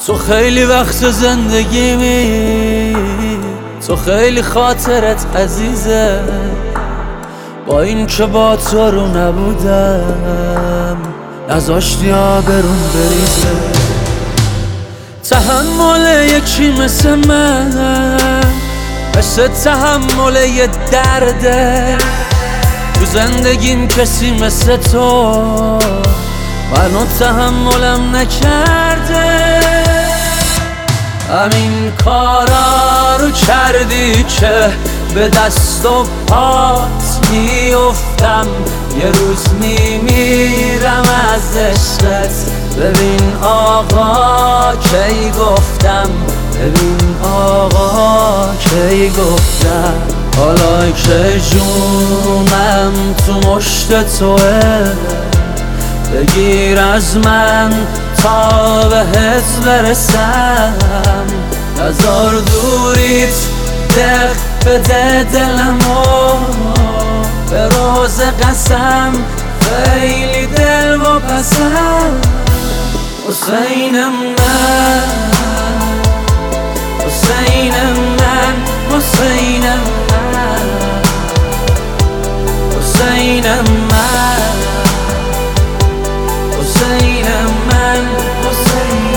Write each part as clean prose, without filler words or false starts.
تو خیلی وقت زندگیمی، تو خیلی خاطرت عزیزه. با این که با تو رو نبودم نذاشتی آبرون بریزه. تحمل یکی مثل من، مثل تحمل یه درده. تو زندگیم کسی مثل تو منو تحملم نکرده. همین کارا رو کردی که به دست و پات میافتم. یه روز میمیرم از عشقت. ببین آقا کی گفتم، ببین آقا کی گفتم. حالا که جونم تو مشت توه، بگیر از من تا بهت برسم. نزار دوریت دق بده دلمو، به روز قسم خیلی دل و پسم. حسین من، حسین من، حسین من، حسین من، حسین من، حسین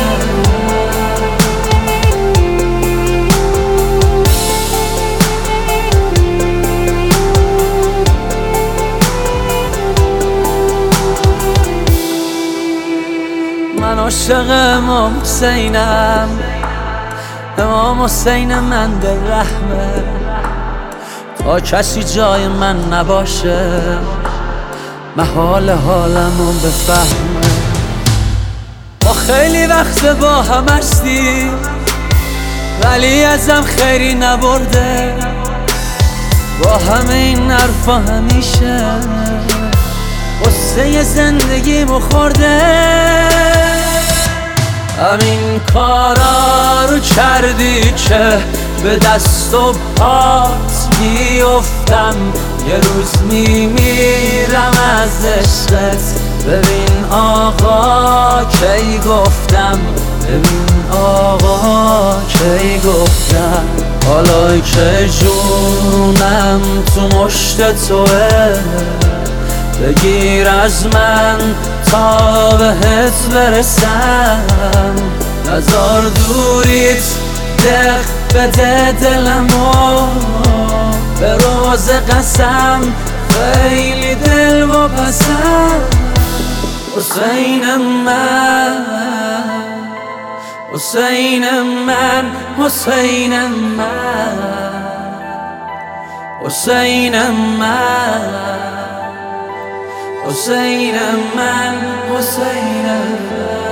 من عاشق امام حسینم. امام حسین من دل رحمه، تا کسی جای من نباشه محال حالمو بفهمه. ما خیلی وقت با هم هستیم ولی ازم خیری نبرده. با همه این حرفا همیشه غصه زندگیمو خورده. همین کارا رو کردی که به دست و پات میافتم. یه روز میمیرم از عشقت. ببین آقا کی گفتم، ببین آقا کی گفتم. حالا که جونم تو مشت توه، بگیر از من تا بهت برسم. نزار دوریت دق بده دلمو، به روز قسم خیلی دل و پسم. حسین من، حسین من، حسین من، حسین من، حسین من، حسین من.